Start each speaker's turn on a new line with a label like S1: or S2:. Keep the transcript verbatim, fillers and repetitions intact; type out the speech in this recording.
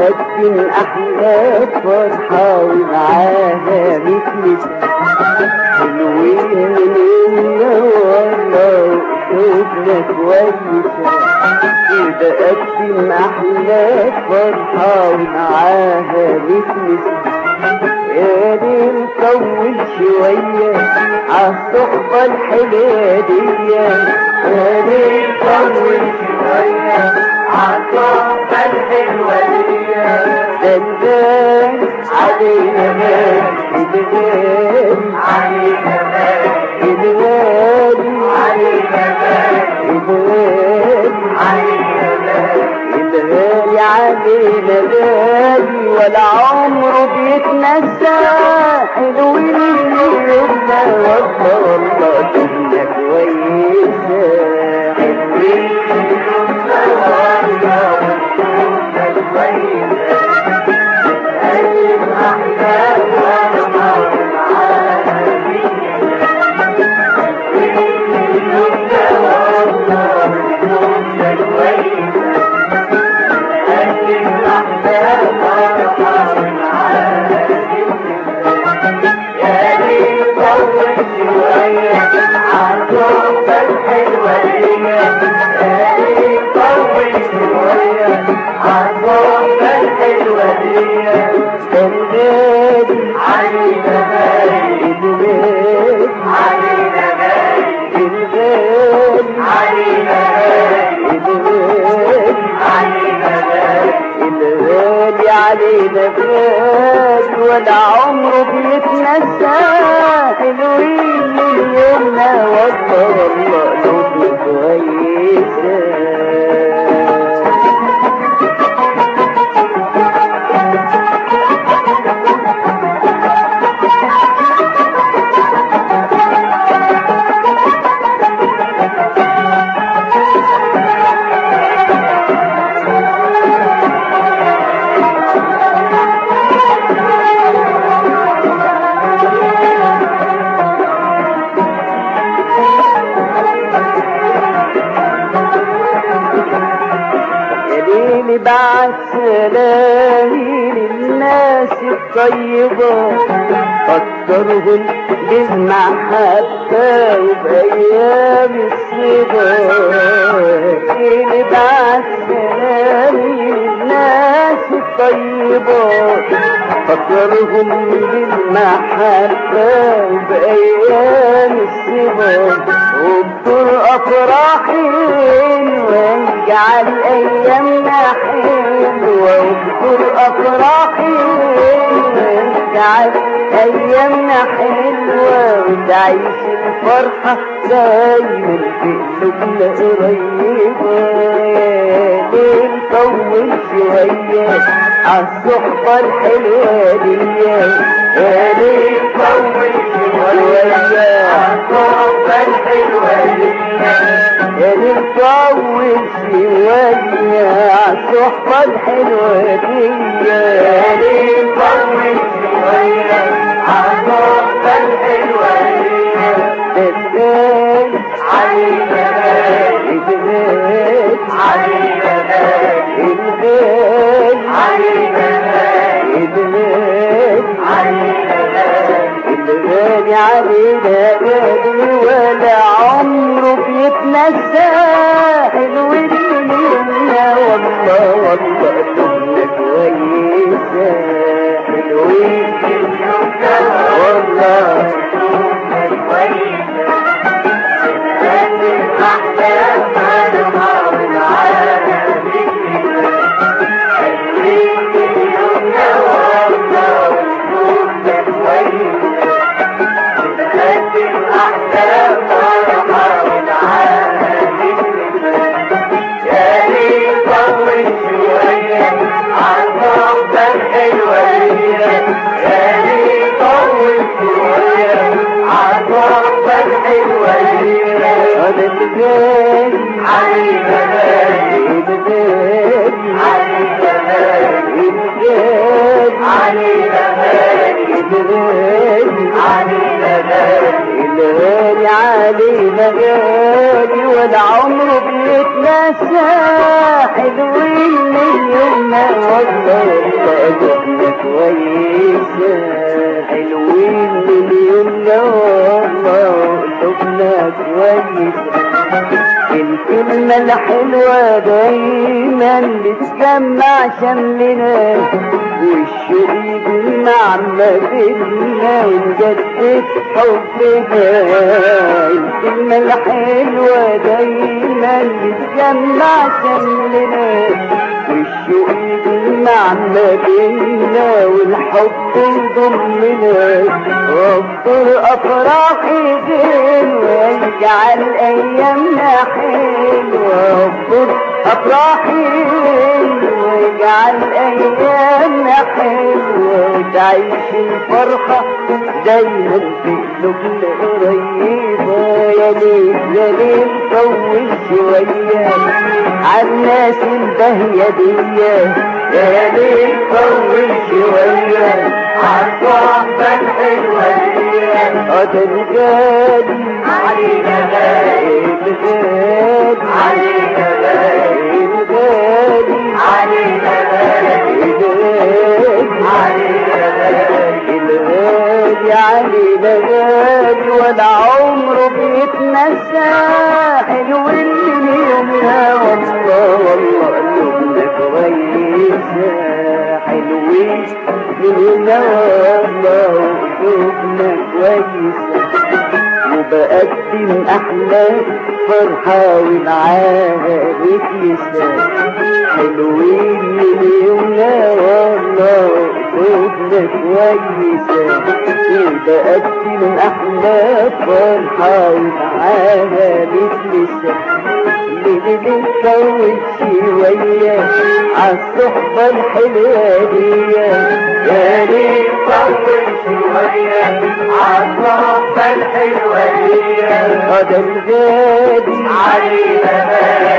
S1: بتقدم أحلى فرحة ومعاها مثل حلوين مننا والله وقلوبنا كويسة. بتقدم أحلى فرحة ومعاها مثل يا ليل طول شوية عالصحبة الحلوة دي، يا ليل طول شوية عالصحبة الحلوة دي. دلال علينا مال دلال علينا مال دلال علينا مال دلال علينا مال دلال علينا مال ولا عمره بيتنسى. حلوين يومنا والله والله كنا كويسة. حلوين يومنا والله كنا كويسة. قلب أحلام ونهار معانا حلوين يومنا والله كنا كويسة. قلب أحلام ونهار معانا يا ليل طول شوية عالصحبة الحلوة دي، يا ليل طول شوية عالصحبة الحلوة دي. الغالي علينا غالي الغالي علينا غالي الغالي علينا غالي الغالي علينا غالي الغالي علينا غالي ولا عمره بيتنسى. حلوين من يومنا والله والله قلوبنا كويسة. بعد سلامي للناس الطيبة فكرهم بالمحبة وبأيام الصبا. اللي بعد سلامي للناس الطيبة فكرهم بالمحبة وبأيام الصبا. واذكر أفراحي واجعل أيامنا حلوة. واذكر أفراحي واجعل أيامنا حلوة وتعيش الفرحة دايما في قلوبنا قريبة. يا ليل طول شوية عالصحبة الحلوة دي، يا ليل طول شوية عالصحبة الحلوة دي. يا ليل طول شوية عالصحبة الحلوة دي، يا ليل طول شوية عالصحبة الحلوة دي. دلال علينا مال دلال علينا مال دلال علينا مال دلال علينا مال الغالي علينا غالي ولا عمره بيتنسى. حلوين مننا والله والله كنا كويسة. حلوين مننا والله كنا كويسة. قلب أحلام ونهار معانا حلوين مننا والله كنا كويسة. قلب أحلام ونهار معانا يا ليل طول شوية عالصحبة الحلوة دي، يا ليل طول شوية عالصحبة الحلوة دي. الغالي علينا غالي الغالي علينا غالي الغالي علينا غالي الغالي علينا غالي الغالي علينا غالي غالي ولا عمره بيتنسى حلوين من يومنا والله قلوبنا كويسة حلوين من يومنا والله قلوبنا كويسة الكلمة الحلوة دايما بتجمع شملنا والشوق يجمع ما بينا ونجدد حبنا الكلمة الحلوة دايما بتجمع شملنا والشوق يجمع ما بينا والحب يضمنا وافضل افراحي زين ويجعل ايامنا حلوة وافضل افراحي ويجعل ايامنا حلوة وتعيش الفرحة دايما في قلوبنا قريبة يا ليل يا ليل طول شوية عالناس البهية دي يا ليل طول شوية عالصحبة الحلوة دي ده الغالي علينا غالي الغالي علينا غالي الغالي علينا غالي الغالي علينا غالي الغالي علينا غالي ولا عمره بيتنسى حلوين من يومنا والله والله قلوبنا كويسة حلوين من يومنا والله قلوبنا كويسة وبقدم احلى فرحة ومعاها بكيسة حلوين من يومنا والله قلوبنا كويسة وبقدم احلى فرحة ومعاها بكيسة اللي بنكون شوية عالصحبة الحلوة دي يا ليل طول شوية عالصحبة الحلوة دي ده الغالي علينا